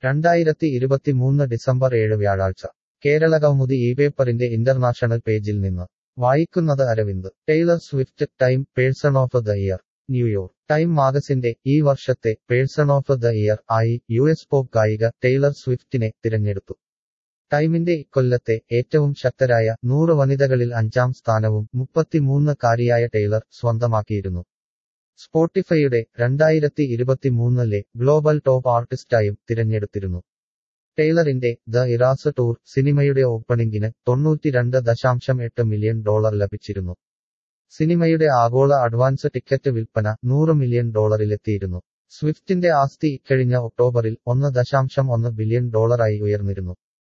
2023 December 7 വ്യാഴാഴ്ച കേരളകൗമുദി പേപ്പറിന്റെ international പേജിൽ നിന്ന് വായിക്കുന്നത് Aravind Taylor Swift time person of the year New York time മാഗസിന്റെ ഈ വർഷത്തെ പേഴ്സൺ ഓഫ് ദ ഇയർ ആയി യുഎസ് പോപ്പ് ഗായിക ടൈലർ സ്വിഫ്റ്റിനെ തിരഞ്ഞെടുത്തു ടൈമിന്റെ ഇക്കൊല്ലത്തെ ഏറ്റവും ശക്തരായ 100 വനിതകളിൽ 5ാം സ്ഥാനവും 33-കാരിയായ ടൈലർ സ്വന്തമാക്കിയിരുന്നു സ്പോട്ടിഫൈയുടെ 2023-ലെ ഗ്ലോബൽ ടോപ്പ് ആർട്ടിസ്റ്റായും തിരഞ്ഞെടുത്തിരുന്നു ടൈലറിന്റെ ദ ഇറാസ് ടൂർ സിനിമയുടെ ഓപ്പണിംഗിന് $92.8 മില്യൺ ലഭിച്ചിരുന്നു സിനിമയുടെ ആഗോള അഡ്വാൻസ് ടിക്കറ്റ് വിൽപ്പന $100 മില്യൺ സ്വിഫ്റ്റിന്റെ ആസ്തി ഇക്കഴിഞ്ഞ ഒക്ടോബറിൽ $1.1 ബില്യൺ ഉയർന്നിരുന്നു